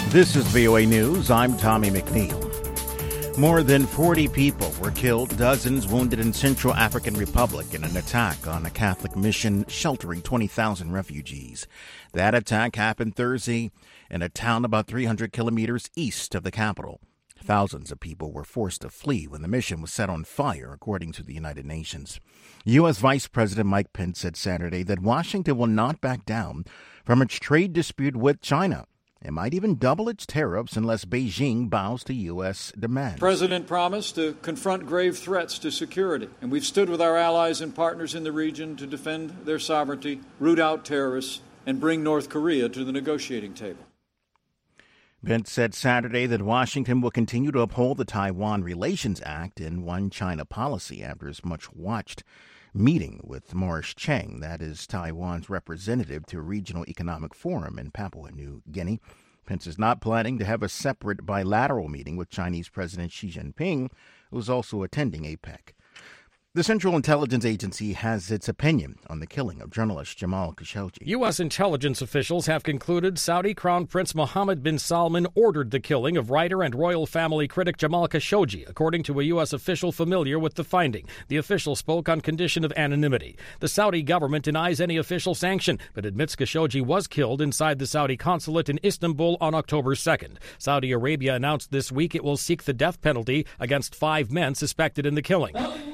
This is VOA News. I'm Tommy McNeil. More than 40 people were killed, dozens wounded in Central African Republic in an attack on a Catholic mission sheltering 20,000 refugees. That attack happened Thursday in a town about 300 kilometers east of the capital. Thousands of people were forced to flee when the mission was set on fire, according to the United Nations. U.S. Vice President Mike Pence said Saturday that Washington will not back down from its trade dispute with China. It might even double its tariffs unless Beijing bows to U.S. demands. The President promised to confront grave threats to security, and we've stood with our allies and partners in the region to defend their sovereignty, root out terrorists, and bring North Korea to the negotiating table. Pence said Saturday that Washington will continue to uphold the Taiwan Relations Act and One China policy after his much-watched meeting with Maurice Chang, that is Taiwan's representative to a regional economic forum in Papua New Guinea. Pence is not planning to have a separate bilateral meeting with Chinese President Xi Jinping, who is also attending APEC. The Central Intelligence Agency has its opinion on the killing of journalist Jamal Khashoggi. U.S. intelligence officials have concluded Saudi Crown Prince Mohammed bin Salman ordered the killing of writer and royal family critic Jamal Khashoggi, according to a U.S. official familiar with the finding. The official spoke on condition of anonymity. The Saudi government denies any official sanction, but admits Khashoggi was killed inside the Saudi consulate in Istanbul on October 2nd. Saudi Arabia announced this week it will seek the death penalty against 5 men suspected in the killing.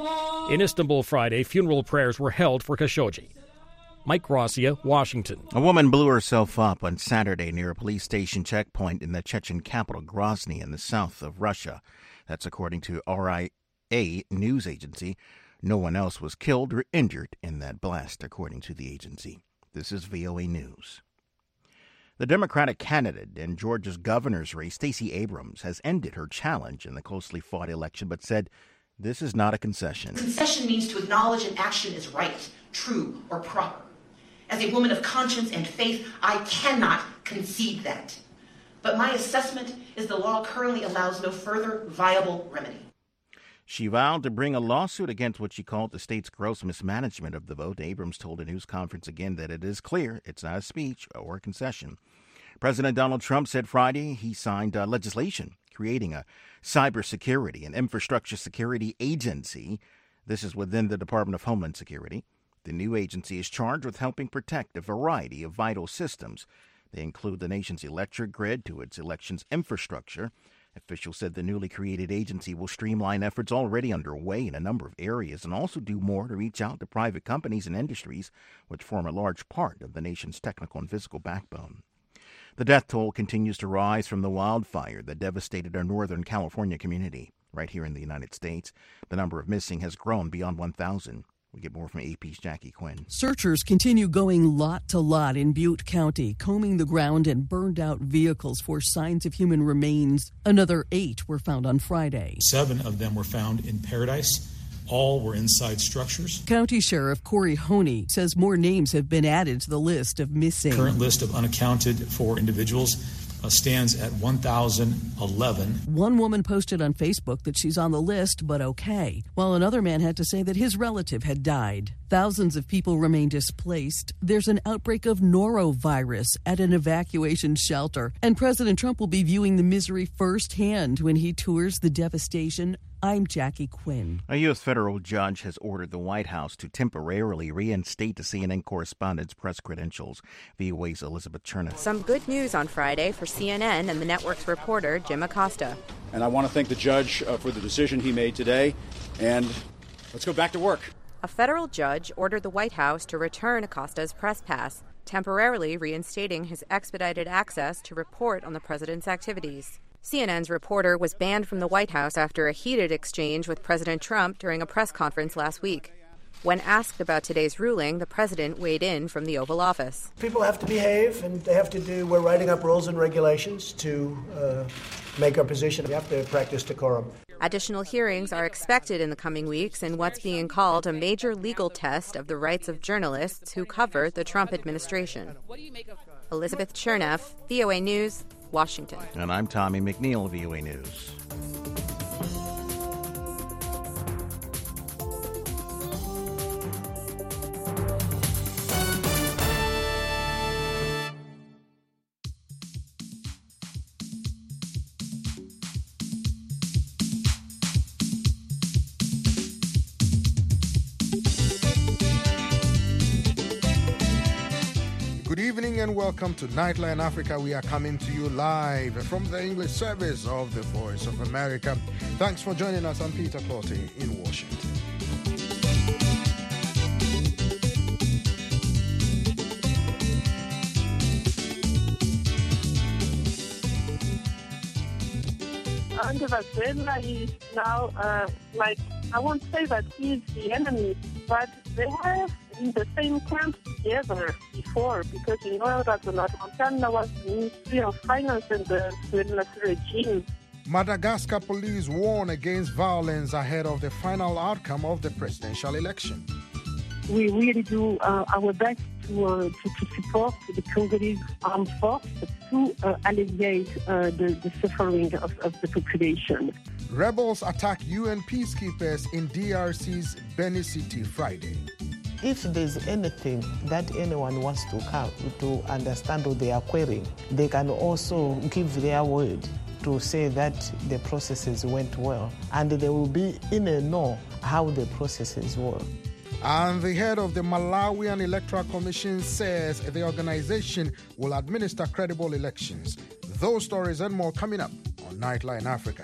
In Istanbul Friday, funeral prayers were held for Khashoggi. Mike Gracia, Washington. A woman blew herself up on Saturday near a police station checkpoint in the Chechen capital Grozny in the south of Russia. That's according to RIA news agency. No one else was killed or injured in that blast, according to the agency. This is VOA News. The Democratic candidate in Georgia's governor's race, Stacey Abrams, has ended her challenge in the closely fought election, but said this is not a concession. Concession means to acknowledge an action is right, true, or proper. As a woman of conscience and faith, I cannot concede that. But my assessment is the law currently allows no further viable remedy. She vowed to bring a lawsuit against what she called the state's gross mismanagement of the vote. Abrams told a news conference again that it is clear it's not a speech or a concession. President Donald Trump said Friday he signed legislation creating a cybersecurity and infrastructure security agency. This is within the Department of Homeland Security. The new agency is charged with helping protect a variety of vital systems. They include the nation's electric grid to its elections infrastructure. Officials said the newly created agency will streamline efforts already underway in a number of areas and also do more to reach out to private companies and industries, which form a large part of the nation's technical and physical backbone. The death toll continues to rise from the wildfire that devastated our Northern California community. Right here in the United States, the number of missing has grown beyond 1,000. We get more from AP's Jackie Quinn. Searchers continue going lot to lot in Butte County, combing the ground and burned-out vehicles for signs of human remains. Another 8 were found on Friday. 7 of them were found in Paradise. All were inside structures. County Sheriff Corey Honey says more names have been added to the list of missing. Current list of unaccounted for individuals stands at 1,011. One woman posted on Facebook that she's on the list, but okay, while another man had to say that his relative had died. Thousands of people remain displaced. There's an outbreak of norovirus at an evacuation shelter, and President Trump will be viewing the misery firsthand when he tours the devastation. I'm Jackie Quinn. A U.S. federal judge has ordered the White House to temporarily reinstate the CNN correspondent's press credentials. VOA's Elizabeth Chernoff. Some good news on Friday for CNN and the network's reporter, Jim Acosta. And I want to thank the judge for the decision he made today. And let's go back to work. A federal judge ordered the White House to return Acosta's press pass, temporarily reinstating his expedited access to report on the president's activities. CNN's reporter was banned from the White House after a heated exchange with President Trump during a press conference last week. When asked about today's ruling, the president weighed in from the Oval Office. People have to behave, and they have to do, we're writing up rules and regulations to make our position. We have to practice decorum. Additional hearings are expected in the coming weeks in what's being called a major legal test of the rights of journalists who cover the Trump administration. Elizabeth Chernoff, VOA News, Washington. And I'm Tommy McNeil, VOA News. evening and welcome to Nightline Africa. We are coming to you live from the English service of the Voice of America. Thanks for joining us. I'm Peter Clottey in Washington. Under Venezuela is now, I won't say that he's the enemy, but they were in the same camp together before, because you know that the Montana was the Ministry of Finance in the Venezuelan regime. Madagascar police warn against violence ahead of the final outcome of the presidential election. We really do our best to support the Congolese armed force to alleviate the suffering of the population. Rebels attack UN peacekeepers in DRC's Beni City Friday. If there's anything that anyone wants to come to understand what they are querying, they can also give their word to say that the processes went well, and they will be in a know how the processes work. And the head of the Malawian Electoral Commission says the organization will administer credible elections. Those stories and more coming up on Nightline Africa.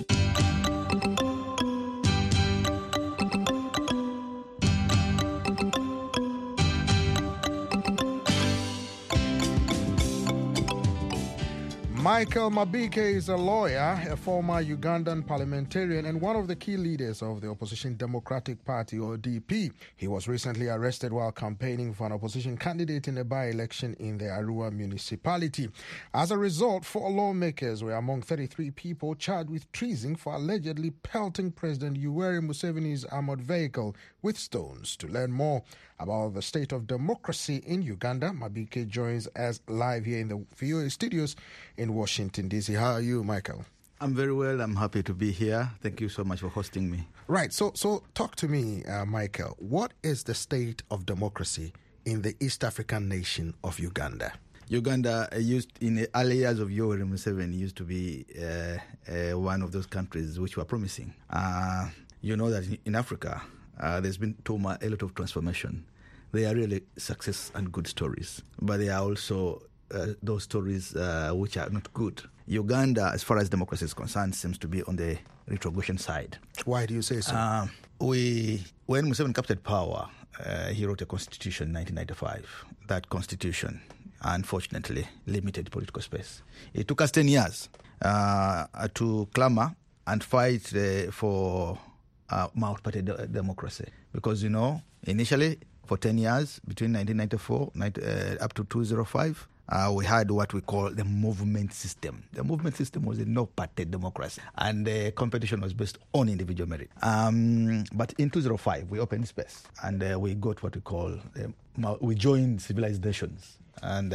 Michael Mabike is a lawyer, a former Ugandan parliamentarian, and one of the key leaders of the Opposition Democratic Party, or DP. He was recently arrested while campaigning for an opposition candidate in a by-election in the Arua municipality. As a result, 4 lawmakers were among 33 people charged with treason for allegedly pelting President Yoweri Museveni's armored vehicle with stones. To learn more about the state of democracy in Uganda, Mabike joins us live here in the VOA studios in Washington, D.C. How are you, Michael? I'm very well. I'm happy to be here. Thank you so much for hosting me. Right. So talk to me, Michael. What is the state of democracy in the East African nation of Uganda? Uganda used, in the early years of Yoweri Museveni, used to be one of those countries which were promising. You know that in Africa, there's been a lot of transformation. They are really success and good stories, but there are also those stories which are not good. Uganda, as far as democracy is concerned, seems to be on the retrogression side. Why do you say so? When Museveni captured power, he wrote a constitution in 1995. That constitution, unfortunately, limited political space. It took us 10 years to clamor and fight for multi-party democracy. Because, you know, initially, for 10 years, between 1994 up to 2005, we had what we call the movement system. The movement system was a no-party democracy, and the competition was based on individual merit. But in 2005, we opened space, and we got what we call, we joined civilized nations, and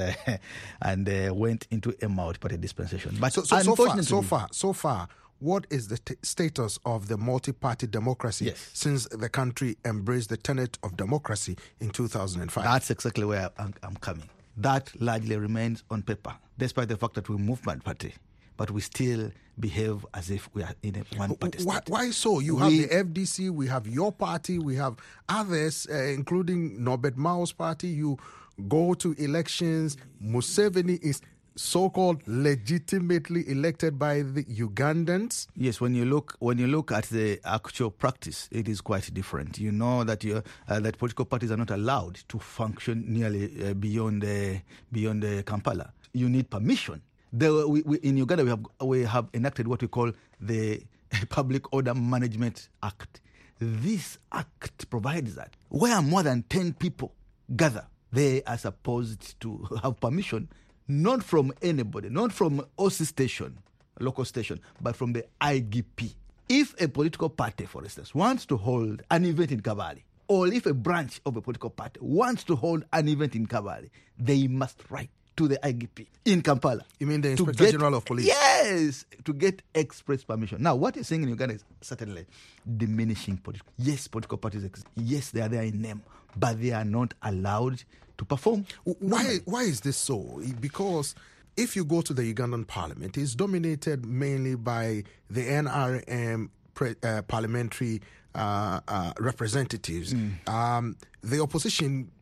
went into a multi-party dispensation. But so far, what is the status of the multi-party democracy since the country embraced the tenet of democracy in 2005? That's exactly where I'm coming. That largely remains on paper, despite the fact that we move party, but we still behave as if we are in a one-party state. Why so? You have the FDC, we have your party, we have others, including Norbert Mao's party. You go to elections. Museveni is so-called legitimately elected by the Ugandans. Yes, when you look at the actual practice, it is quite different. You know that that political parties are not allowed to function nearly beyond Kampala. You need permission. In Uganda, we have enacted what we call the Public Order Management Act. This act provides that where more than 10 people gather, they are supposed to have permission. Not from anybody, not from OC station, local station, but from the IGP. If a political party, for instance, wants to hold an event in Kabale, or if a branch of a political party wants to hold an event in Kabale, they must write to the IGP in Kampala. You mean the Inspector General of Police? Yes, to get express permission. Now, what you're saying in Uganda is certainly diminishing political. Yes, political parties exist. Yes, they are there in name, but they are not allowed to perform. Why is this so? Because if you go to the Ugandan parliament, it's dominated mainly by the NRM parliamentary representatives. The opposition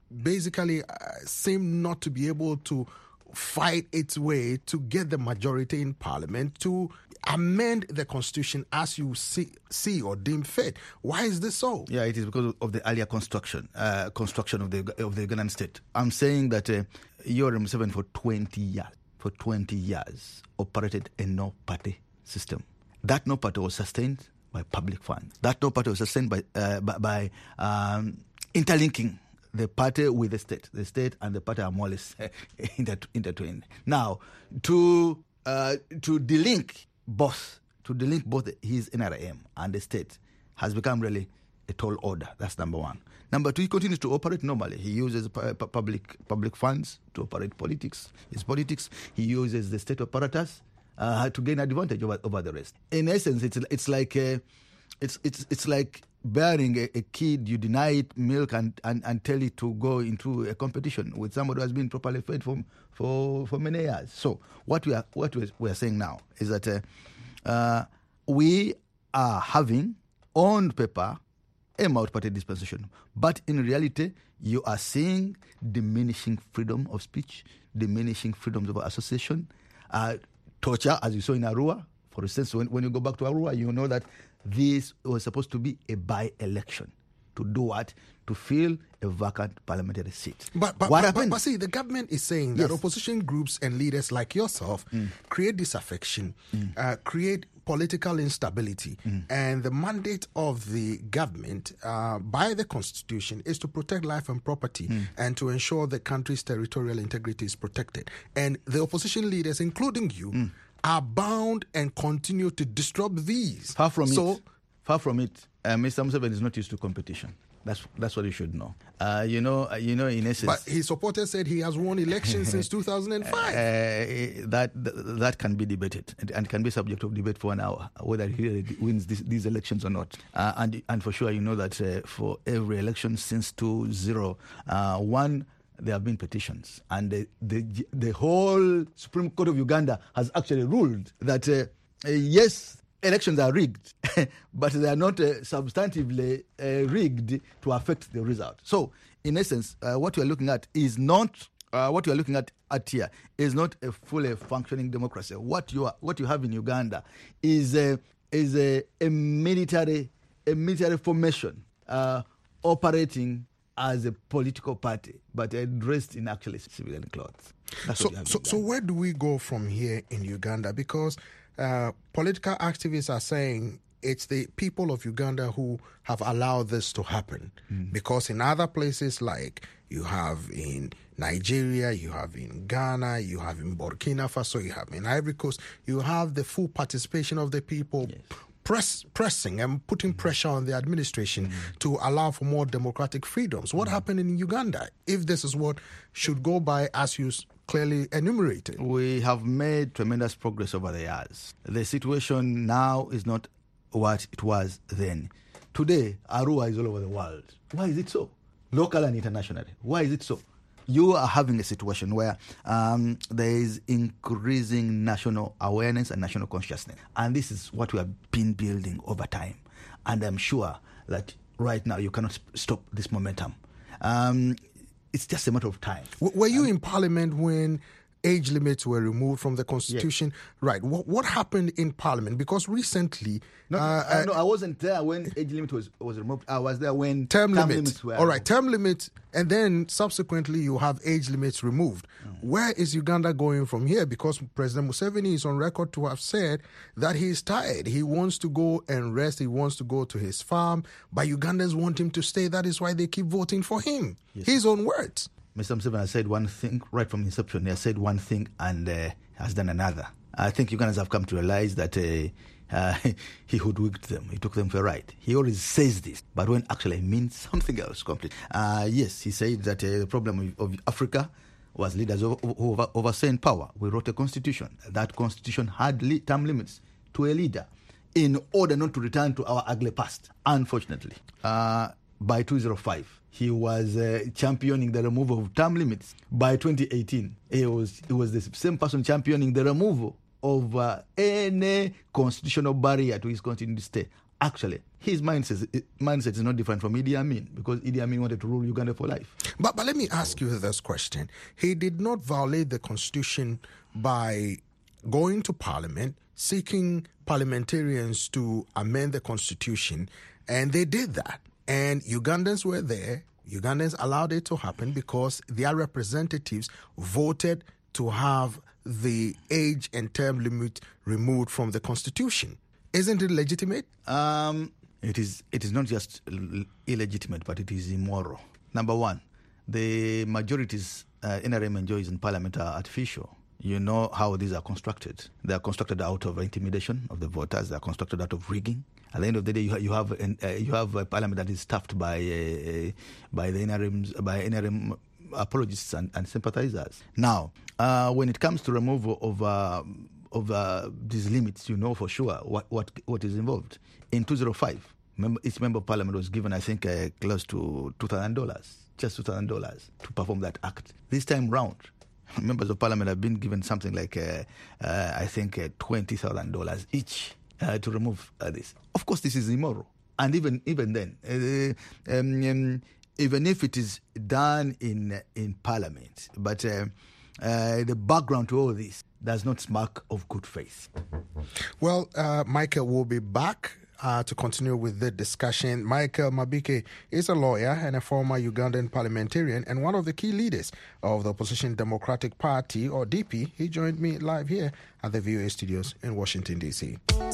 basically seemed not to be able to fight its way to get the majority in parliament to amend the constitution as you see or deem fit. Why is this so? Yeah, it is because of the earlier construction of the Ugandan state. I'm saying that Yoweri Museveni for 20 years operated a no-party system. That no-party was sustained by public funds. That no-party was sustained by interlinking the party with the state. The state and the party are more or less intertwined. Now, to delink both his NRM and the state has become really a tall order. That's number one. Number two, he continues to operate normally. He uses public funds to operate his politics. He uses the state apparatus to gain advantage over the rest. In essence, it's like bearing a kid, you deny it milk and tell it to go into a competition with somebody who has been properly fed for many years. So what we are saying now is that we are having on paper a multi-party dispensation, but in reality you are seeing diminishing freedom of speech, diminishing freedoms of association, torture, as you saw in Arua. For instance, when you go back to Arua, you know that this was supposed to be a by-election. To do what? To fill a vacant parliamentary seat. But see, the government is saying that opposition groups and leaders like yourself create disaffection, create political instability, and the mandate of the government by the Constitution is to protect life and property and to ensure the country's territorial integrity is protected. And the opposition leaders, including you, are bound and continue to disrupt these. Far from it. Mr. Museveni is not used to competition. That's what you should know. You know, in essence. But his supporters said he has won elections since 2005. That can be debated and can be subject of debate for an hour whether he really wins these elections or not. And for sure, you know that for every election since 2001. There have been petitions, and the whole Supreme Court of Uganda has actually ruled that yes, elections are rigged, but they are not substantively rigged to affect the result. So, in essence, what we are looking at is not what you are looking at here is not a fully functioning democracy. What you have in Uganda is a military formation operating as a political party, but dressed in actually civilian clothes. So where do we go from here in Uganda? Because political activists are saying it's the people of Uganda who have allowed this to happen. Because in other places, like you have in Nigeria, you have in Ghana, you have in Burkina Faso, you have in Ivory Coast, you have the full participation of the people. Yes. Pressing and putting pressure on the administration to allow for more democratic freedoms. What happened in Uganda, if this is what should go by as you clearly enumerated? We have made tremendous progress over the years. The situation now is not what it was then. Today, Arua is all over the world. Why is it so? Local and internationally. Why is it so? You are having a situation where there is increasing national awareness and national consciousness. And this is what we have been building over time. And I'm sure that right now you cannot stop this momentum. It's just a matter of time. Were you in Parliament when age limits were removed from the Constitution? Yes. Right. What happened in Parliament? Because recently... No, I wasn't there when age limit was removed. I was there when term limits were... All right, term limits, and then subsequently you have age limits removed. Where is Uganda going from here? Because President Museveni is on record to have said that he is tired. He wants to go and rest. He wants to go to his farm. But Ugandans want him to stay. That is why they keep voting for him. Yes. His own words. Mr. Museveni has said one thing right from inception. He has said one thing and has done another. I think Ugandans have come to realize that he hoodwinked them. He took them for a ride. He always says this, but when actually he means something else completely. Yes, he said that the problem of Africa was leaders who overstaying power. We wrote a constitution. That constitution had term limits to a leader in order not to return to our ugly past. Unfortunately, by 2005, he was championing the removal of term limits. By 2018, he was the same person championing the removal of any constitutional barrier to his continued stay. Actually, his mindset is not different from Idi Amin, because Idi Amin wanted to rule Uganda for life. But let me ask you this question. He did not violate the constitution by going to parliament, seeking parliamentarians to amend the constitution, and they did that. And Ugandans were there. Ugandans allowed it to happen because their representatives voted to have the age and term limit removed from the constitution. Isn't it legitimate? It is not just illegitimate, but it is immoral. Number one, the majorities NRM enjoys in parliament are artificial. You know how these are constructed. They are constructed out of intimidation of the voters. They are constructed out of rigging. At the end of the day, you have a parliament that is staffed by the NRM apologists and sympathizers. Now, when it comes to removal of these limits, you know for sure what is involved. In 2005, each member of parliament was given, I think, close to $2,000, just $2,000 to perform that act. This time round, members of parliament have been given something like, I think, $20,000 each to remove this. Of course, this is immoral. And even then, even if it is done in parliament, but the background to all this does not smack of good faith. Well, Michael will be back to continue with the discussion. Michael Mabike is a lawyer and a former Ugandan parliamentarian and one of the key leaders of the Opposition Democratic Party, or DP. He joined me live here at the VOA studios in Washington, D.C.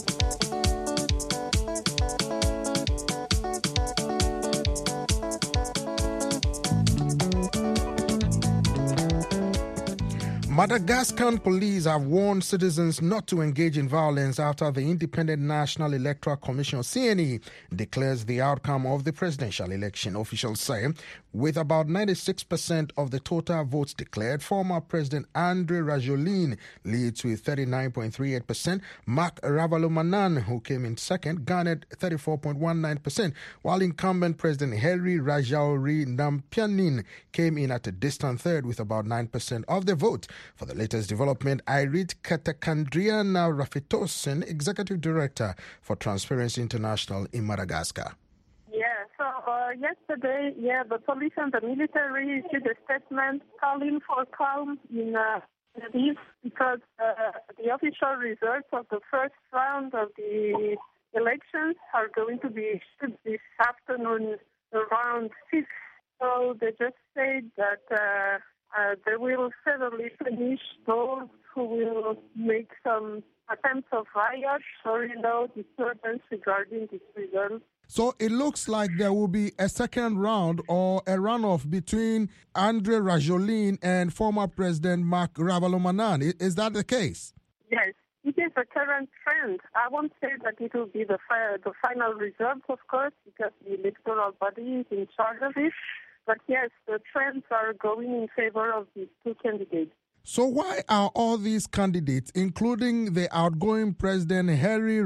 Madagascan police have warned citizens not to engage in violence after the Independent National Electoral Commission, CNE, declares the outcome of the presidential election. Officials say, with about 96% of the total votes declared, former President Andry Rajoelina leads with 39.38%. Marc Ravalomanana, who came in second, garnered 34.19%, while incumbent President Hairy Rajaonarimampianina came in at a distant third with about 9% of the vote. For the latest development, I read Katakandriana Rafitosen, Executive Director for Transparency International in Madagascar. Yesterday, the police and the military issued a statement calling for calm in this because the official results of the first round of the elections are going to be issued this afternoon around 6. So they just said that they will certainly punish those who will make some attempts of riot or disturbance regarding this result. So it looks like there will be a second round or a runoff between Andry Rajoelina and former President Marc Ravalomanana. Is that the case? Yes, it is the current trend. I won't say that it will be the final result, of course, because the electoral body is in charge of it. But yes, the trends are going in favor of these two candidates. So why are all these candidates, including the outgoing President Hairy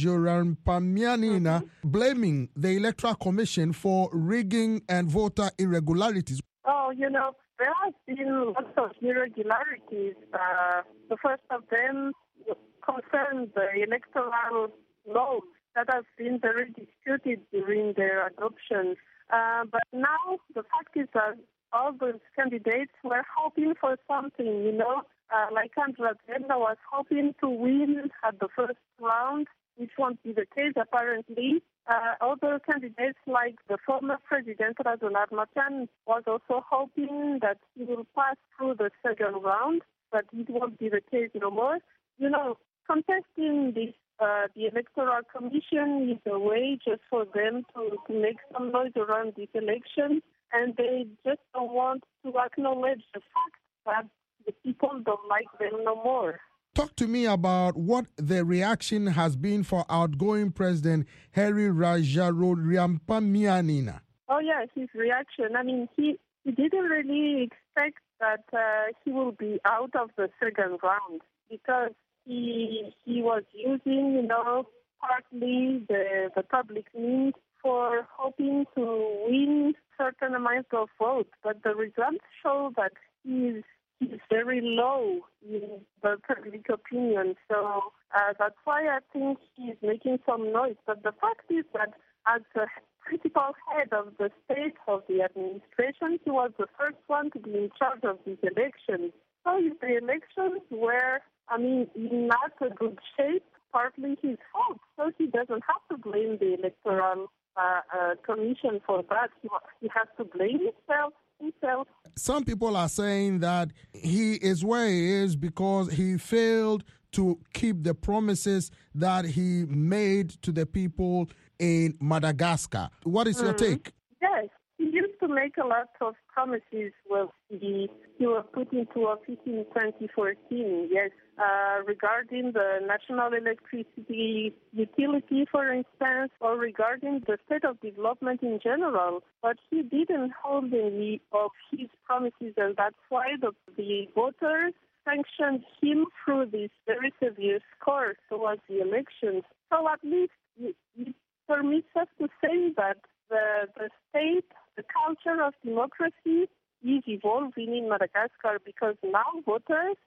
Rajaonarimampianina, blaming the Electoral Commission for rigging and voter irregularities? Oh, there have been lots of irregularities. The first of them concerns the electoral laws that have been very disputed during their adoption. But now the fact is that all those candidates were hoping for something, like Andry Rajoelina was hoping to win at the first round, which won't be the case apparently. Other candidates like the former President Rajaonarimampianina was also hoping that he will pass through the second round, but it won't be the case no more. Contesting this, the Electoral Commission is a way just for them to make some noise around this election. And they just don't want to acknowledge the fact that the people don't like them no more. Talk to me about what the reaction has been for outgoing President Hairy Rajaonarimampianina. Oh, yes, his reaction. I mean, he didn't really expect that he will be out of the second round because he was using, partly the public means for hoping to win certain amount of votes, but the results show that he's very low in the public opinion. So That's why I think he's making some noise. But the fact is that as a critical head of the state of the administration, he was the first one to be in charge of these elections. So if the elections were, in not a good shape, partly his fault. So he doesn't have to blame the Electoral Commission for that. He has to blame himself. Some people are saying that he is where he is because he failed to keep the promises that he made to the people in Madagascar. What is your take? Yes, he used to make a lot of promises. Well, he was put into office in 2014, yes, regarding the national electricity utility, for instance, or regarding the state of development in general. But he didn't hold any of his promises, and that's why the voters sanctioned him through this very severe score towards the elections. So at least it permits us to say that the state, the culture of democracy is evolving in Madagascar, because now voters,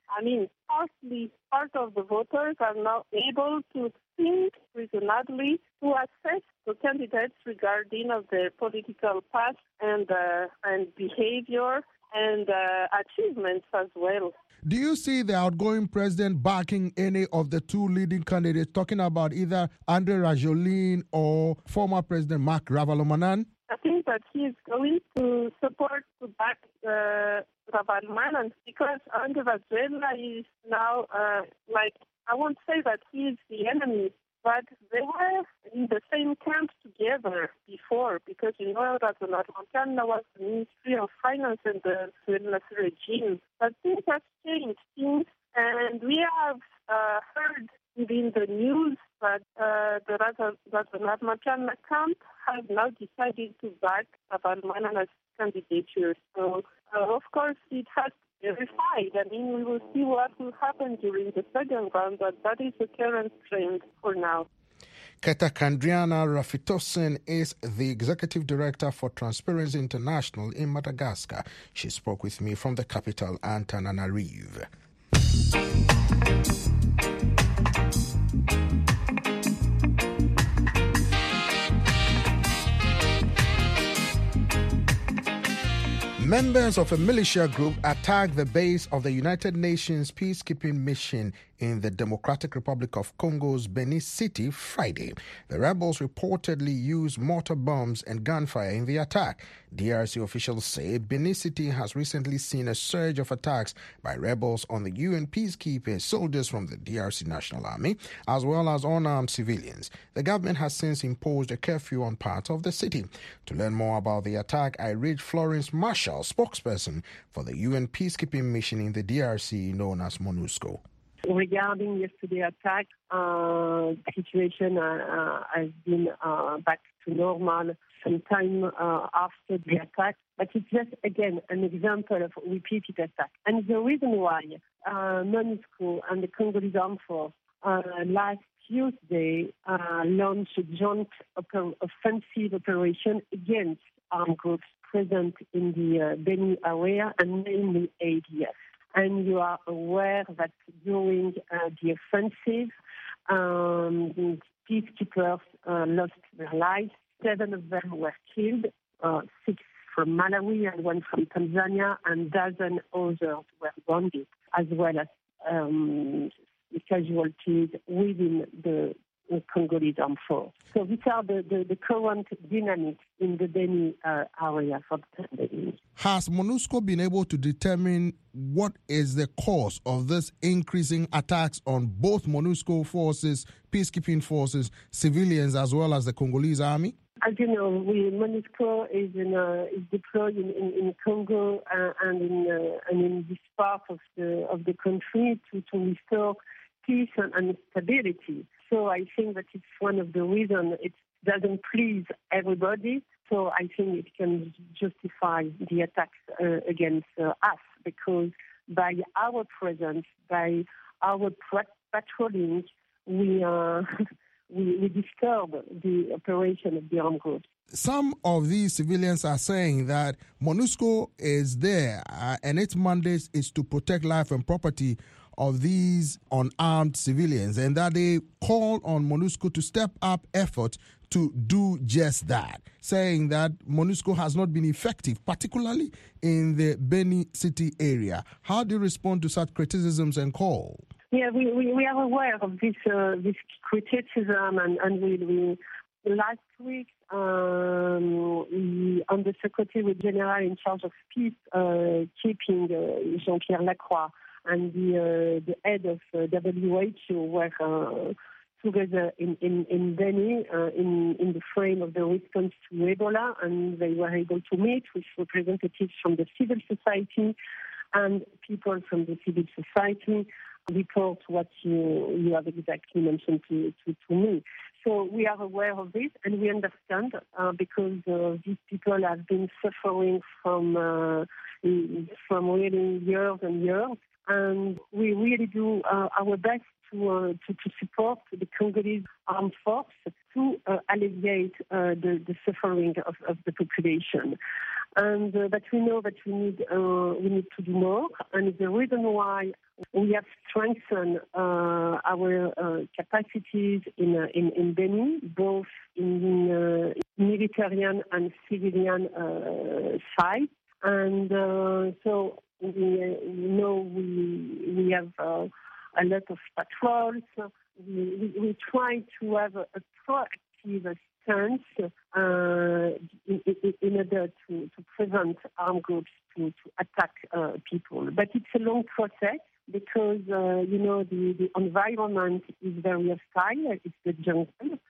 part of the voters are now able to think reasonably, to assess the candidates regarding of their political past and behavior and achievements as well. Do you see the outgoing president backing any of the two leading candidates, talking about either Andry Rajoelina or former President Marc Ravalomanana? I think that he is going to back Ravalomanana, because Andry Rajoelina is now, I won't say that he is the enemy, but they were in the same camp together before, because Ravalomanana was the Ministry of Finance in the Suednas regime. But things have changed, and we have heard within the news that the Ravalomanana camp has now decided to back Ravalomanana's candidature. So, of course, it has to be verified. We will see what will happen during the second round, but that is the current trend for now. Ketakandriana Rafitosin is the Executive Director for Transparency International in Madagascar. She spoke with me from the capital, Antananarivo. Members of a militia group attacked the base of the United Nations peacekeeping mission in the Democratic Republic of Congo's Beni City Friday. The rebels reportedly used mortar bombs and gunfire in the attack. DRC officials say Beni City has recently seen a surge of attacks by rebels on the UN peacekeepers, soldiers from the DRC National Army, as well as unarmed civilians. The government has since imposed a curfew on parts of the city. To learn more about the attack, I reached Florence Marshall, spokesperson for the UN peacekeeping mission in the DRC known as MONUSCO. Regarding yesterday's attack, the situation has been back to normal sometime after the attack. But it's just, again, an example of repeated attack. And the reason why MONUSCO and the Congolese Armed Force last Tuesday launched a joint offensive operation against armed groups present in the Beni area, and mainly ADF. And you are aware that during the offensive, peacekeepers lost their lives. 7 of them were killed, 6 from Malawi and 1 from Tanzania, and dozen others were wounded, as well as casualties within the Congolese Armed Force. So these are the current dynamics in the Beni area for the time. Has MONUSCO been able to determine what is the cause of this increasing attacks on both MONUSCO forces, peacekeeping forces, civilians, as well as the Congolese army? As you know, MONUSCO is deployed in Congo and in this part of the country to restore peace and stability. So I think that it's one of the reasons it doesn't please everybody. So I think it can justify the attacks against us, because by our presence, by our patrolling, we disturb the operation of the armed groups. Some of these civilians are saying that MONUSCO is there and its mandate is to protect life and property of these unarmed civilians, and that they call on MONUSCO to step up efforts to do just that, saying that MONUSCO has not been effective, particularly in the Beni City area. How do you respond to such criticisms and call? Yeah, we are aware of this criticism, and we last week the Undersecretary General in charge of peacekeeping, Jean-Pierre Lacroix, and the head of WHO were together in Beni in the frame of the response to Ebola, and they were able to meet with representatives from the civil society and people from the civil society, report what you have exactly mentioned to me. So we are aware of this, and we understand because these people have been suffering from really years and years, and we really do our best to support the Congolese armed force to alleviate the suffering of the population. And but we know that we need to do more, and the reason why we have strengthened our capacities in Beni, both in military and civilian sides, and so we have a lot of patrols. We try to have a proactive stance in order to prevent armed groups to attack people. But it's a long process because, the environment is very hostile. It's the jungle.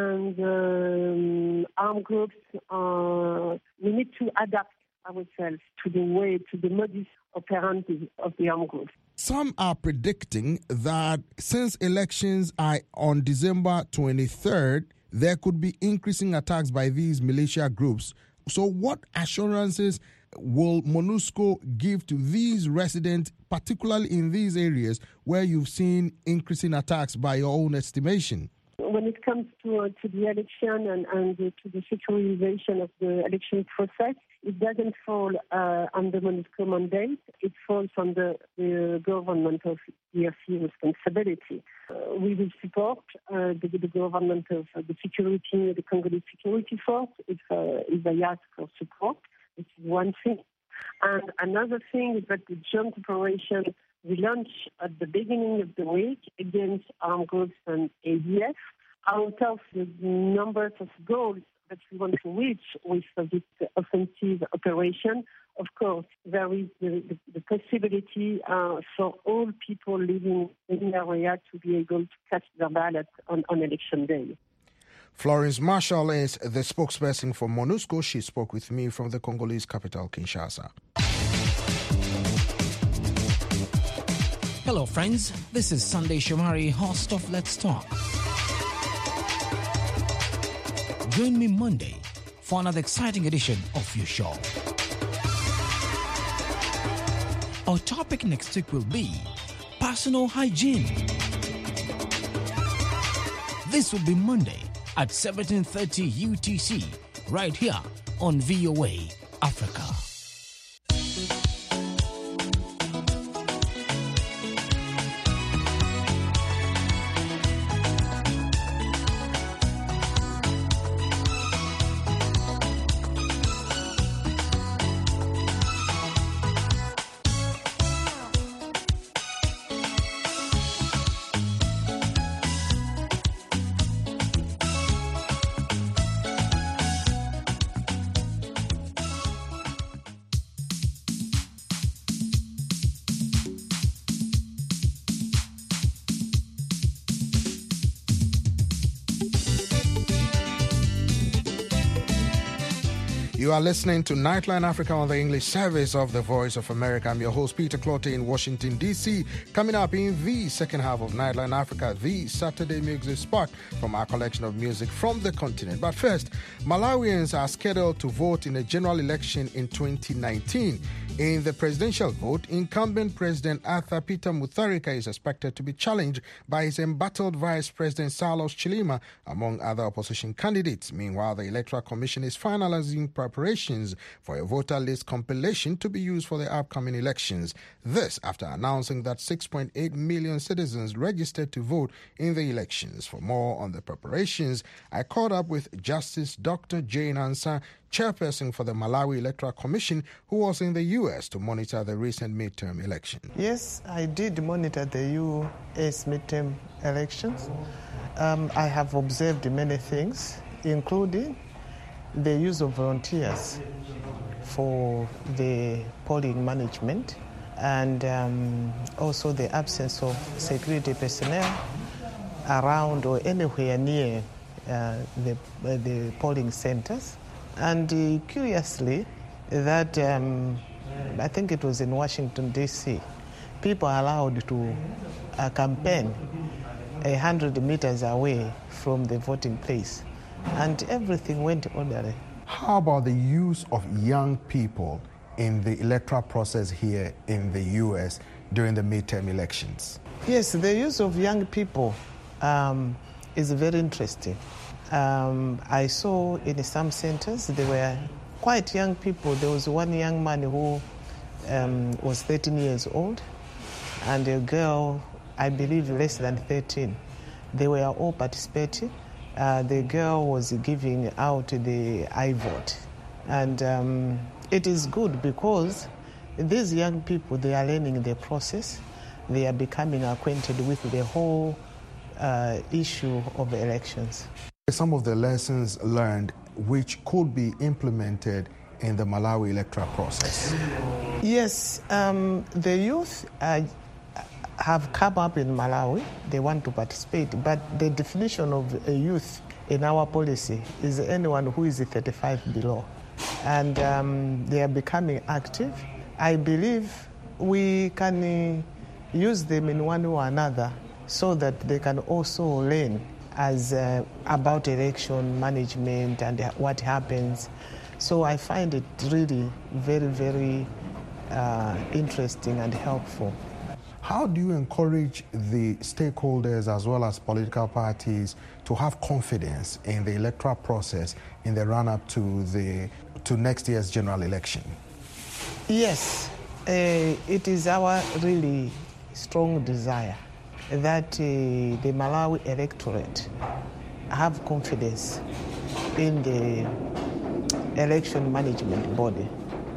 And armed groups, we need to adapt ourselves to the modus operandi of the armed groups. Some are predicting that since elections are on December 23rd, there could be increasing attacks by these militia groups. So what assurances will MONUSCO give to these residents, particularly in these areas where you've seen increasing attacks by your own estimation? When it comes to the election and to the securitization of the election process, it doesn't fall on the MONUSCO mandate. It falls on the government of DRC responsibility. We will support the government of the Congolese security force if they ask for support. This is one thing. And another thing is that the joint operation we launched at the beginning of the week against armed groups and ADF. Out of the numbers of goals that we want to reach with this offensive operation, of course, there is the possibility for all people living in the area to be able to cast their ballot on election day. Florence Marshall is the spokesperson for MONUSCO. She spoke with me from the Congolese capital, Kinshasa. Hello, friends. This is Sunday Shomari, host of Let's Talk. Join me Monday for another exciting edition of your show. Our topic next week will be personal hygiene. This will be Monday at 17:30 UTC, right here on VOA Africa. You are listening to Nightline Africa on the English service of the Voice of America. I'm your host, Peter Clotte in Washington, D.C. Coming up in the second half of Nightline Africa, the Saturday music spot from our collection of music from the continent. But first, Malawians are scheduled to vote in a general election in 2019. In the presidential vote, incumbent President Arthur Peter Mutharika is expected to be challenged by his embattled Vice President Saulos Chilima, among other opposition candidates. Meanwhile, the Electoral Commission is finalizing preparations for a voter list compilation to be used for the upcoming elections. This after announcing that 6.8 million citizens registered to vote in the elections. For more on the preparations, I caught up with Justice Dr. Jane Ansah, chairperson for the Malawi Electoral Commission, who was in the U.S. to monitor the recent midterm election. Yes, I did monitor the U.S. midterm elections. I have observed many things, including the use of volunteers for the polling management and also the absence of security personnel around or anywhere near the polling centers. And curiously, that I think it was in Washington, D.C., people allowed to campaign 100 meters away from the voting place, and everything went orderly. How about the use of young people in the electoral process here in the U.S. during the midterm elections? Yes, the use of young people is very interesting. I saw in some centers there were quite young people. There was one young man who was 13 years old and a girl, I believe, less than 13. They were all participating. The girl was giving out the iVote. And it is good because these young people, they are learning the process. They are becoming acquainted with the whole issue of elections. Some of the lessons learned which could be implemented in the Malawi electoral process. Yes, the youth have come up in Malawi. They want to participate, but the definition of a youth in our policy is anyone who is 35 below. And they are becoming active. I believe we can use them in one way or another so that they can also learn as about election management and what happens. So I find it really very, very interesting and helpful. How do you encourage the stakeholders as well as political parties to have confidence in the electoral process in the run-up to next year's general election? Yes, it is our really strong desire that the Malawi electorate have confidence in the election management body.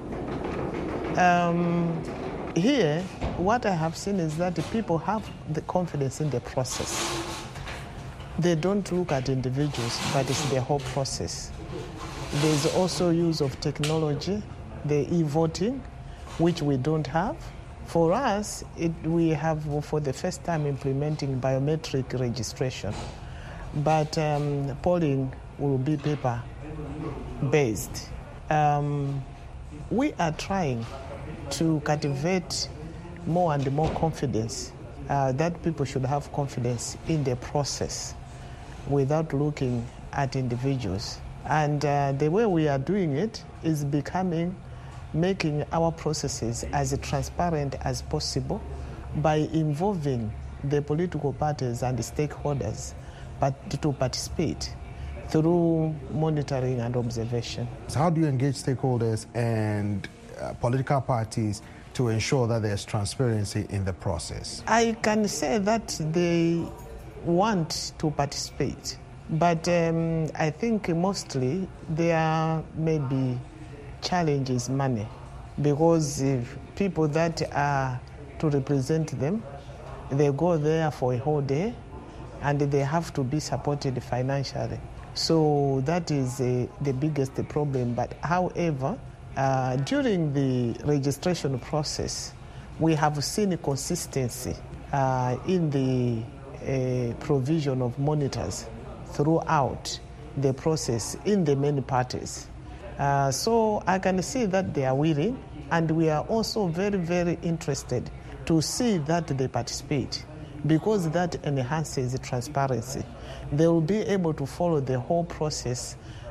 Here, what I have seen is that the people have the confidence in the process. They don't look at individuals, but it's the whole process. There's also use of technology, the e-voting, which we don't have. For us, we have for the first time implementing biometric registration, but polling will be paper-based. We are trying to cultivate more and more confidence, that people should have confidence in the process without looking at individuals. And the way we are doing it is making our processes as transparent as possible by involving the political parties and the stakeholders to participate through monitoring and observation. So how do you engage stakeholders and political parties to ensure that there's transparency in the process? I can say that they want to participate, but I think mostly there may be challenge is money, because if people that are to represent them, they go there for a whole day and they have to be supported financially. So that is the biggest problem. But however, during the registration process, we have seen a consistency in the provision of monitors throughout the process in the many parties. So I can see that they are willing, and we are also very, very interested to see that they participate, because that enhances transparency. They will be able to follow the whole process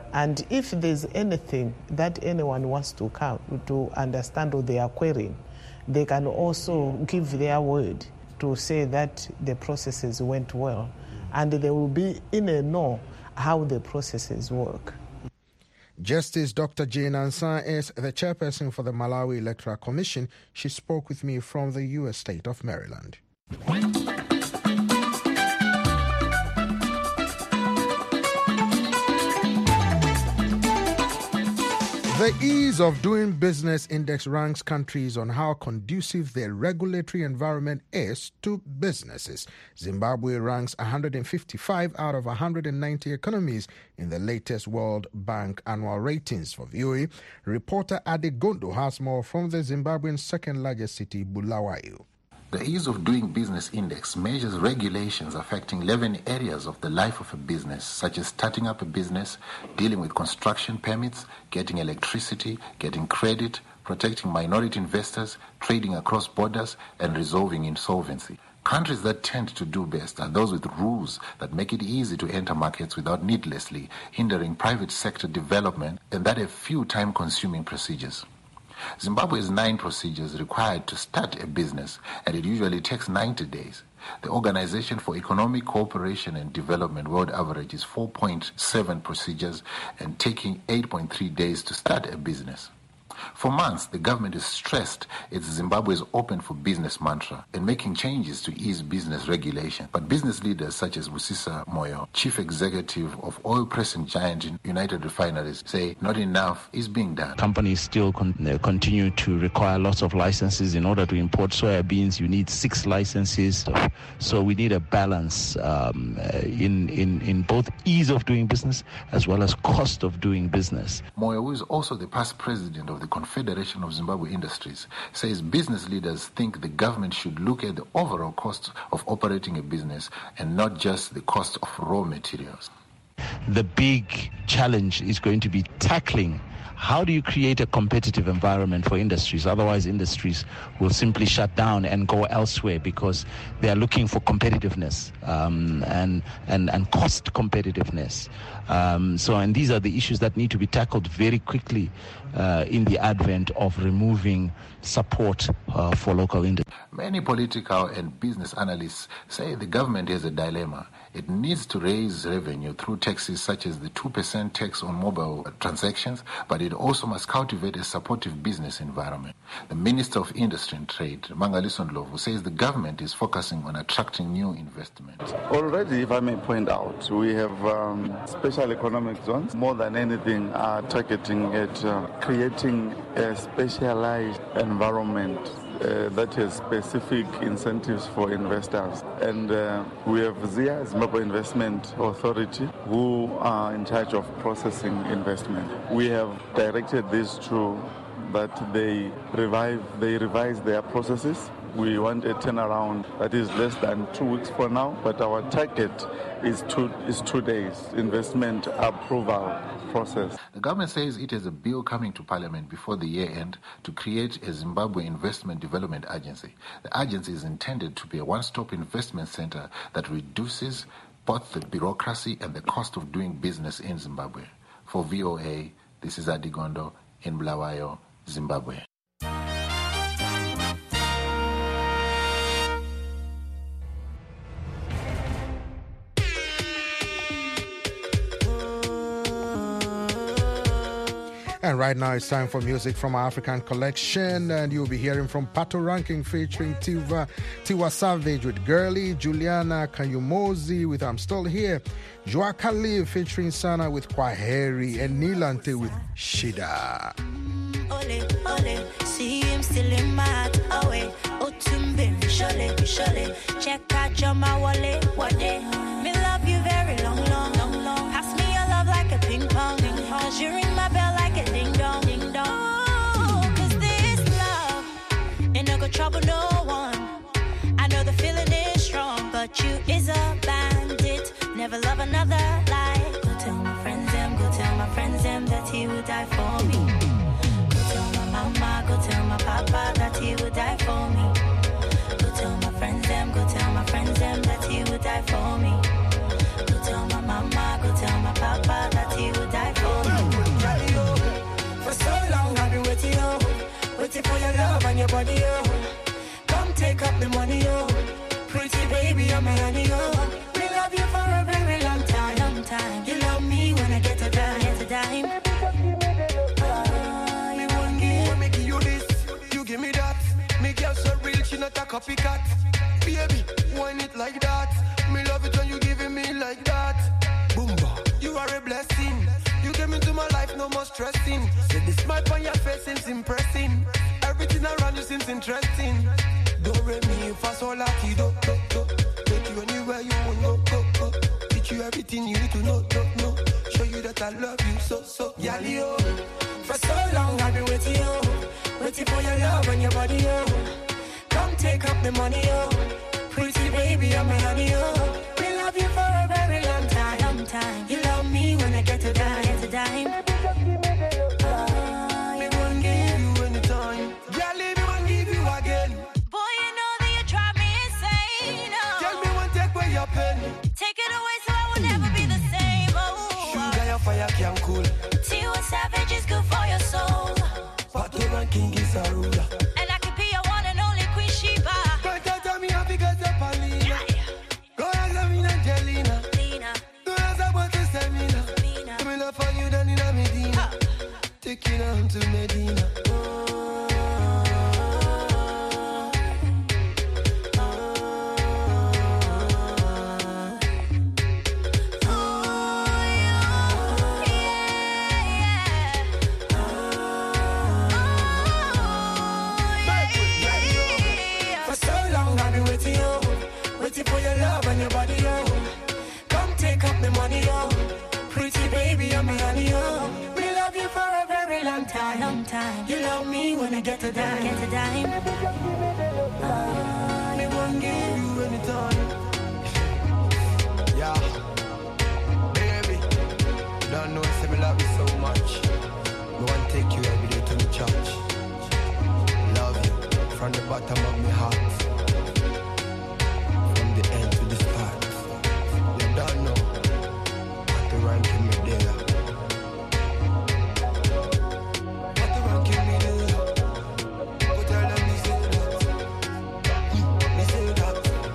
And if there's anything that anyone wants to understand or they are querying, they can also give their word to say that the processes went well, and they will be in a know how the processes work. Justice Dr. Jane Ansah is the chairperson for the Malawi Electoral Commission. She spoke with me from the U.S. state of Maryland. The Ease of Doing Business Index ranks countries on how conducive their regulatory environment is to businesses. Zimbabwe ranks 155 out of 190 economies in the latest World Bank annual ratings. For VOA, reporter Ade Gondo has more from the Zimbabwean second-largest city, Bulawayo. The Ease of Doing Business Index measures regulations affecting 11 areas of the life of a business, such as starting up a business, dealing with construction permits, getting electricity, getting credit, protecting minority investors, trading across borders, and resolving insolvency. Countries that tend to do best are those with rules that make it easy to enter markets without needlessly hindering private sector development and that have few time-consuming procedures. Zimbabwe has 9 procedures required to start a business, and it usually takes 90 days. The Organization for Economic Cooperation and Development world average is 4.7 procedures and taking 8.3 days to start a business. For months, the government has stressed its Zimbabwe's open for business mantra and making changes to ease business regulation. But business leaders such as Busisa Moyo, chief executive of oil pressing giant United Refineries, say not enough is being done. Companies still continue to require lots of licenses. In order to import soya beans, you need 6 licenses. So we need a balance in both ease of doing business as well as cost of doing business. Moyo, who is also the past president of the Confederation of Zimbabwe Industries, says business leaders think the government should look at the overall cost of operating a business and not just the cost of raw materials. The big challenge is going to be tackling how do you create a competitive environment for industries? Otherwise, industries will simply shut down and go elsewhere because they are looking for competitiveness and cost competitiveness. And these are the issues that need to be tackled very quickly in the advent of removing support for local industry. Many political and business analysts say the government has a dilemma. It needs to raise revenue through taxes such as the 2% tax on mobile transactions, but it also must cultivate a supportive business environment. The Minister of Industry and Trade, Mangaliso Ndlovu, says the government is focusing on attracting new investment. Already, if I may point out, we have special economic zones. More than anything, are targeting at creating a specialized environment that has specific incentives for investors. And we have ZIA, Zimbabwe Investment Authority, who are in charge of processing investment. We have directed these two that they revise their processes. We want a turnaround that is less than 2 weeks for now, but our target is 2 days investment approval process. The government says it has a bill coming to Parliament before the year end to create a Zimbabwe Investment Development Agency. The agency is intended to be a one-stop investment center that reduces both the bureaucracy and the cost of doing business in Zimbabwe. For VOA, this is Adigondo in Bulawayo, Zimbabwe. And right now it's time for music from our African collection, and you'll be hearing from Pato Ranking featuring Tiwa Savage with Girly, Juliana Kanyumozi with I'm Still Here, Joa Khalif featuring Sana with Kwaheri, and Nilante with Shida. Ole, ole, see him still in my heart, away. Otumbe, shole, check out your mawale, what day? Me love you very long. Pass me your love like a ping pong, cause you ring my bell like a ding dong. Oh, cause this love ain't no good trouble no one. I know the feeling is strong, but you is a bandit. Never love another like. Go tell my friends them that he would die for me. Mama, go tell my papa that he would die for me. Go tell my friends them that he would die for me. Go tell my mama, go tell my papa that he would die for me. body, yo. Come take up the money, yo. Pretty baby, I'm a honey, yo. We love you for a very long time. Long time. You love me when I get a dime. Get a dime. Me one give, when me give you this, you give me that. Me girl so real, she not a copycat. Baby, wine it like that. Me love it when you giving me like that. Boomba, you are a blessing. You came into my life, no more stressing. Say the smile on your face seems impressing. Everything around you seems interesting. Do re mi fa sol la ti do do do. Take you anywhere you want go go go. Teach you everything you need to know no. Show you that I love you so. Yali-o. For so long I've been waiting yo. Waiting for your love and your body yo. Come take up the money yo. Pretty baby I'm a honey yo. We love you for a very long time. Long time. You love me when I get a dime. Get a dime. Me won't give you anytime. Girl, me won't give you again. Boy, you know that you drive me insane. Oh. Tell me one take away your pen. Take it away so I will never be the same. Oh. Sugar your fire can cool. T.O. Savage is good for your soul. Pattern and king is a ruler. And I could be your one and only Queen Sheba. Don't tell me happy because you're Paulina. Go ask me Angelina. Do as I want to say me now. Do me love for you than in a Medina. Take you down to Medina. For your love and your body, yo. Come take up the money, yo. Pretty baby, I'm a honey, yo. We love you for a very long time. Long time. You love me when I get a dime. Get a dime. Me won't give you anytime. Yeah. Baby. Don't know if I love you so much. I want to take you every day to the church. Love you from the bottom of my heart. Don't know what the ranking me there. What the ranking me there. But tell them me say that. Me say that.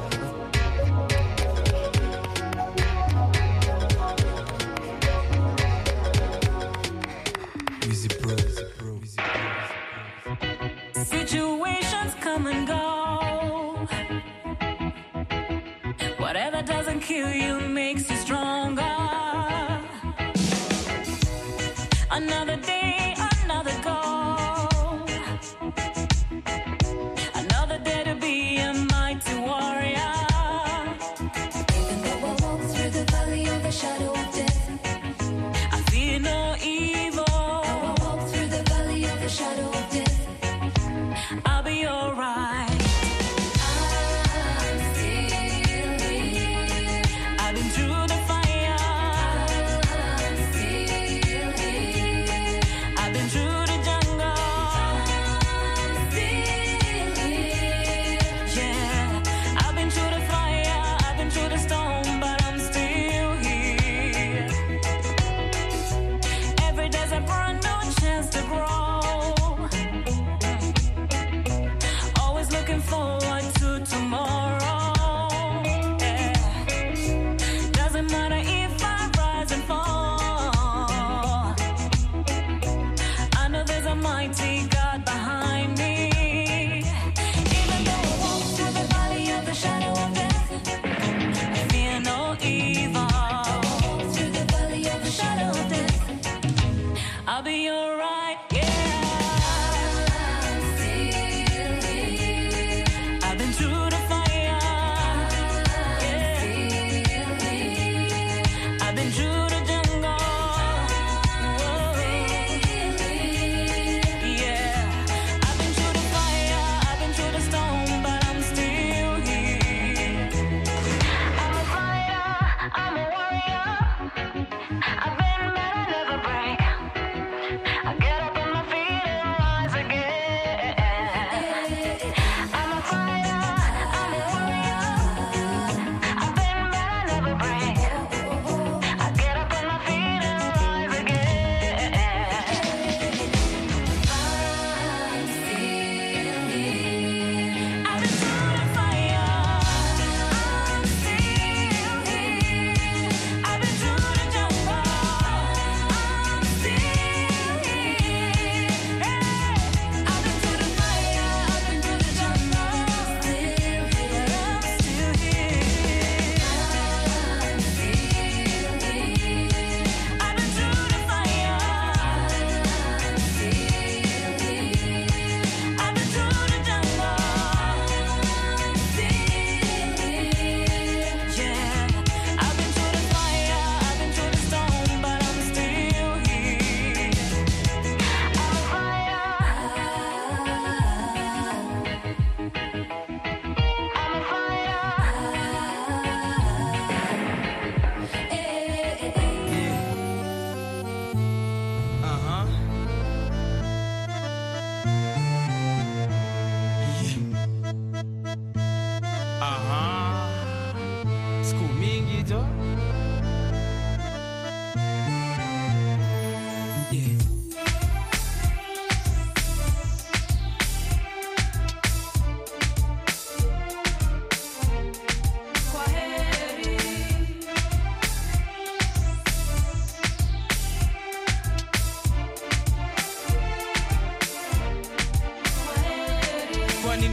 Easy bro. Situations come and go. Whatever doesn't kill you makes you stronger. Another day, another goal. Another day to be a mighty warrior. Even though I walk through the valley of the shadow of death, I fear no evil. though I walk through the valley of the shadow of death, I'll be alright.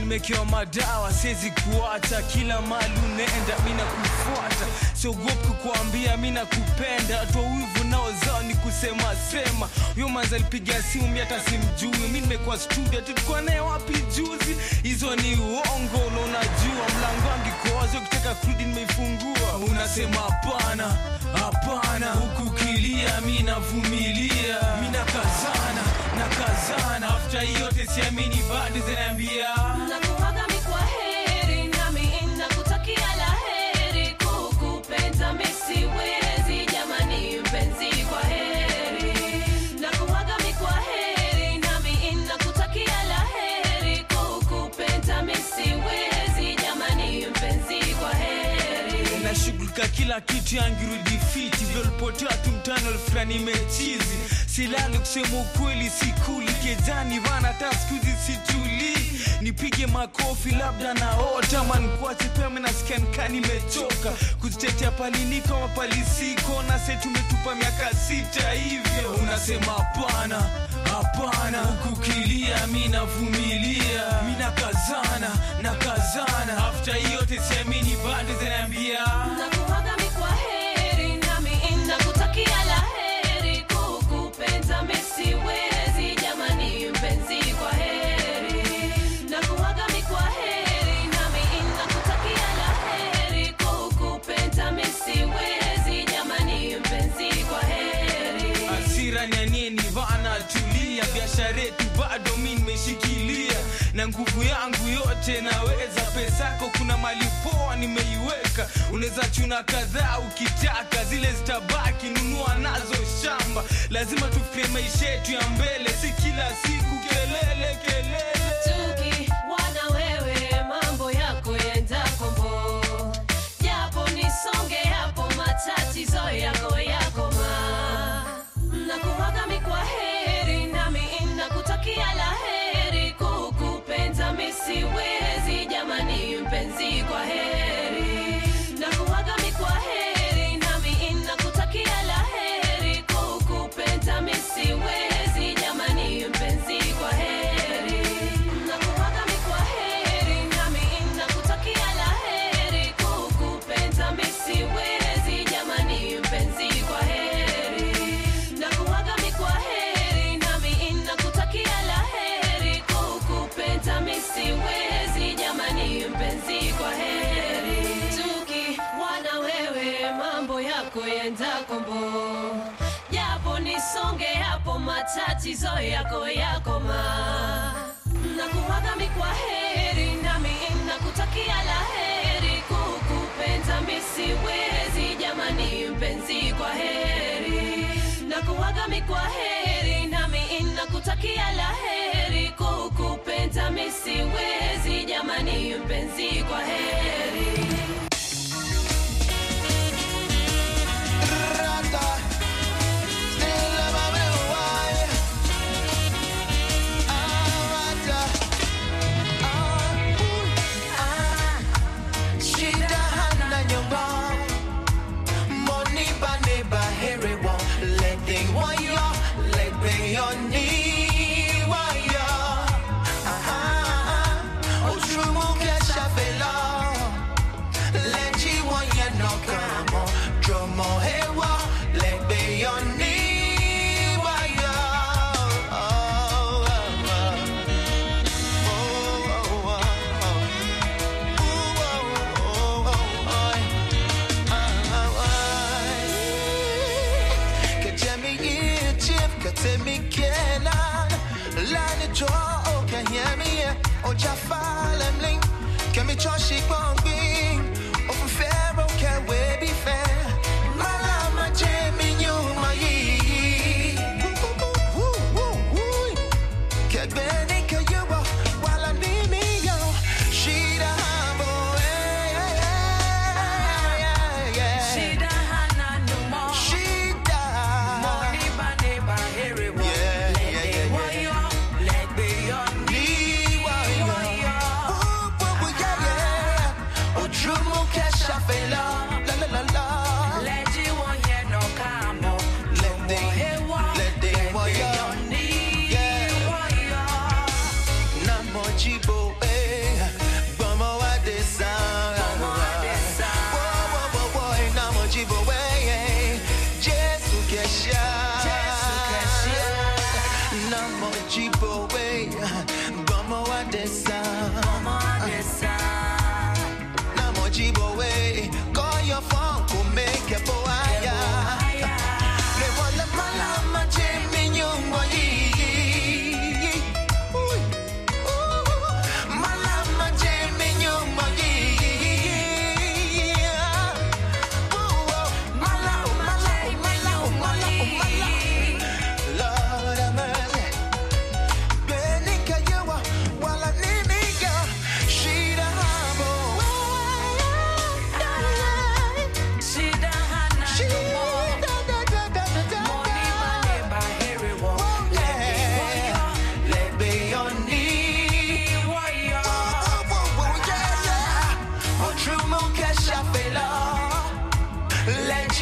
nimekewa madawa siwezi kuacha kila mali unaenda mimi nakufuata siogopi kukuambia mimi nakupenda toa wivu nao zao ni kusema sema huyo manza alipiga simu mimi hata simjui mimi nimekuwa studio tulikuwa naye wapi juzi hizo ni uongo unajua mlango wangu koazo ukitaka kurudi nimeifungua unasema hapana hapana huku kilia mimi navumilia mimi nakazana after yote siamini bado zinaambia nakuaga mikwaheri nami nakutakia laheri kukupenda mimi siwezi jamani mpenzi kwaheri nakuaga mikwaheri nami nakutakia laheri kukupenda mimi siwezi jamani mpenzi kwaheri nashughulika kila kitu yangirudi fiti vilipotea tumtano fulani mechizi silali kusema ukweli sikuli kejani vana taskuzi situli nipige makofi labda naota manikuache pema na scan kani mechoka kuzitetea palini kama palisiko na sasa tumetupa miaka 6 hivyo unasema hapana hapana huku kilia mimi navumilia mimi nakazana after yote siamini bado zinaambia nakuaga mikwaheri nami nakutakia laheri kukupenda mimi siwezi jamani mpenzi kwaheri nakuaga mikwaheri nami nakutakia laheri kukupenda mimi siwezi jamani mpenzi kwaheri asira nyanyeni vana tulia biashara yetu bado mimi nimeshikilia na nguvu yangu yote naweza pesa yako kuna mali poa nimeiweka unaweza chuna kadhaa ukitaka zile zitabaki nunua nazo shamba lazima tufikie maisha yetu ya mbele si kila siku kelele tuki wana wewe mambo yako yenda kombo japo nisonge hapo matatizo yako nakuaga mikwaheri nami nakutakia laheri kukupenda mimi siwezi jamani mpenzi kwaheri nakuaga mikwaheri nami nakutakia laheri kukupenda mimi siwezi jamani mpenzi kwaheri nakuaga mikwaheri nami nakutakia laheri kukupenda mimi siwezi jamani mpenzi kwaheri nakuaga mikwaheri nami nakutakia laheri kukupenda mimi siwezi jamani mpenzi kwaheri tuki wana wewe mambo yako yenda kombo japo nisonge hapo matatizo yako nakuaga mikwaheri nami nakutakia laheri kukupenda mimi siwezi jamani mpenzi kwaheri nakuaga mikwaheri nami nakutakia laheri kukupenda mimi siwezi jamani mpenzi kwaheri Jibo,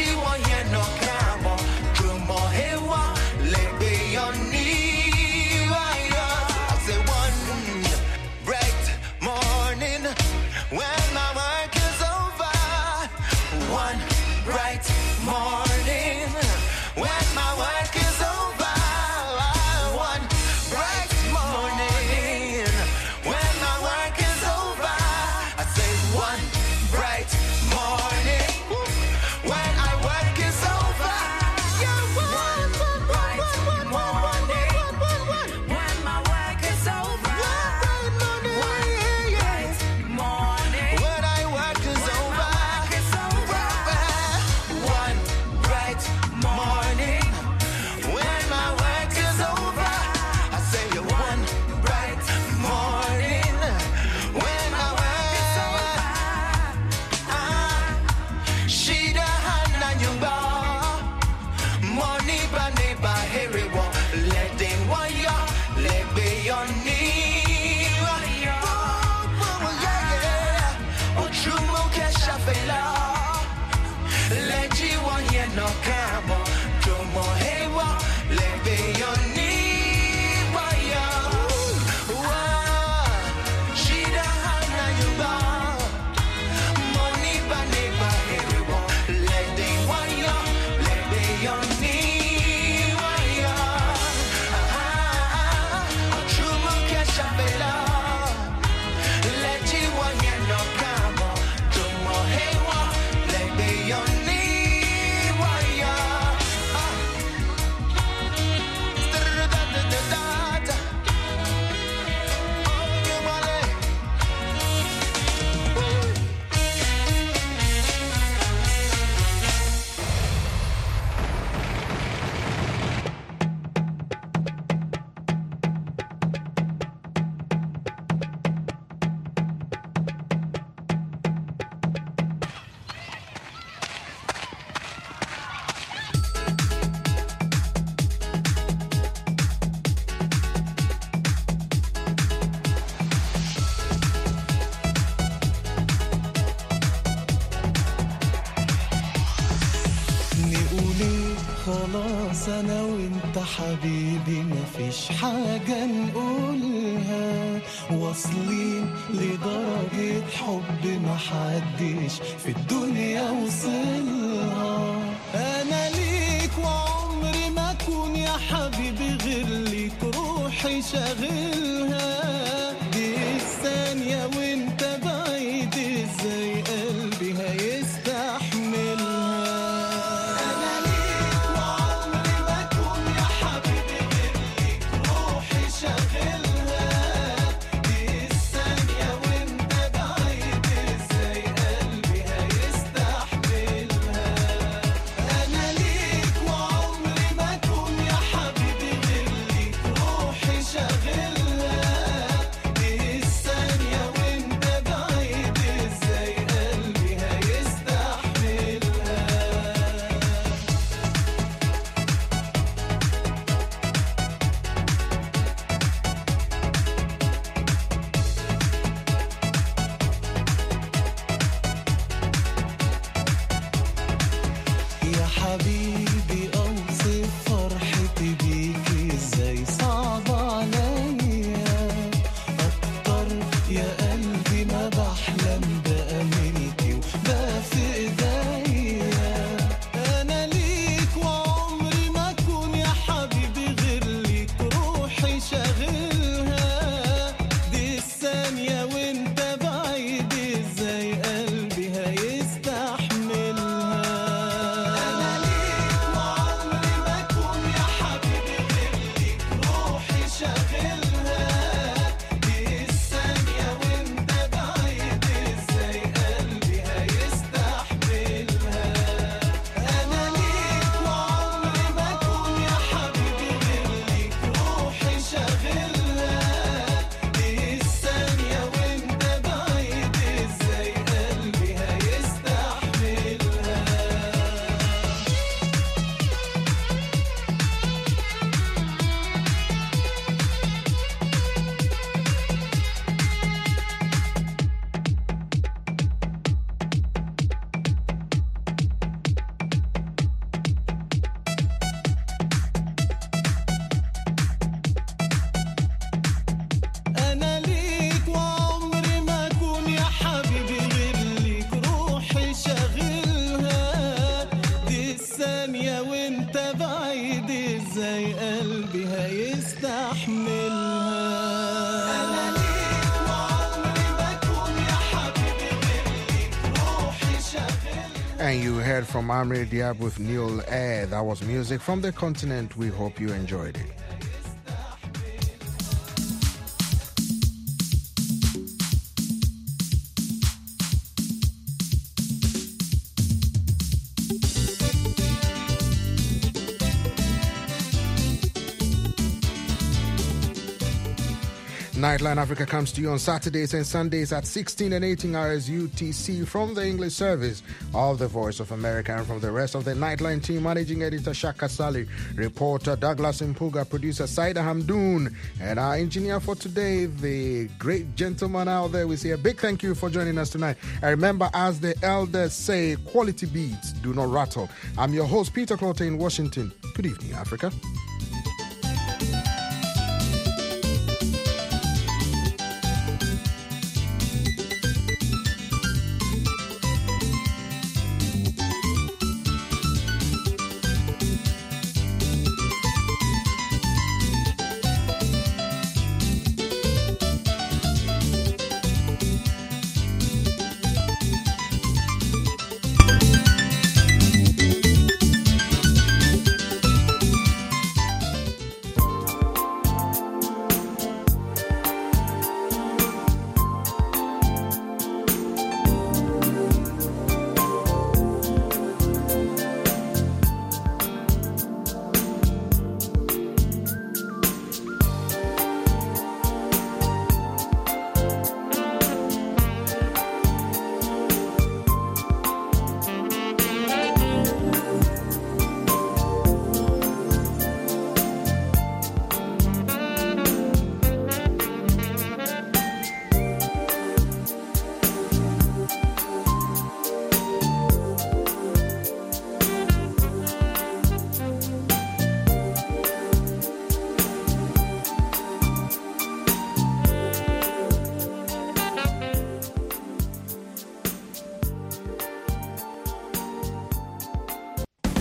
خلاص انا وانت حبيبي مفيش حاجة نقولها، واصلين لدرجة حب محدش في الدنيا وصلها. انا ليك وعمري ما اكون يا حبيبي غير ليك، روحي شاغلها دي الثانية وانت بعيد ازاي قلبي هيستحملها. شاغلها ثانية وانت بعيد ازاي قلبي هيستحملها أنا ليك وعمري بكون يا حبيبي غيرك روحي شغلها. And you heard from Amri Diab with Neil Air. That was music from the continent. We hope you enjoyed it. Nightline Africa comes to you on Saturdays and Sundays at 16 and 18 hours UTC from the English service of the Voice of America and from the rest of the Nightline team. Managing editor Shaka Sali, reporter Douglas Mpuga, producer Saida Hamdoon, and our engineer for today, the great gentleman out there. We say a big thank you for joining us tonight. And remember, as the elders say, quality beats do not rattle. I'm your host, Peter Clotte in Washington. Good evening, Africa.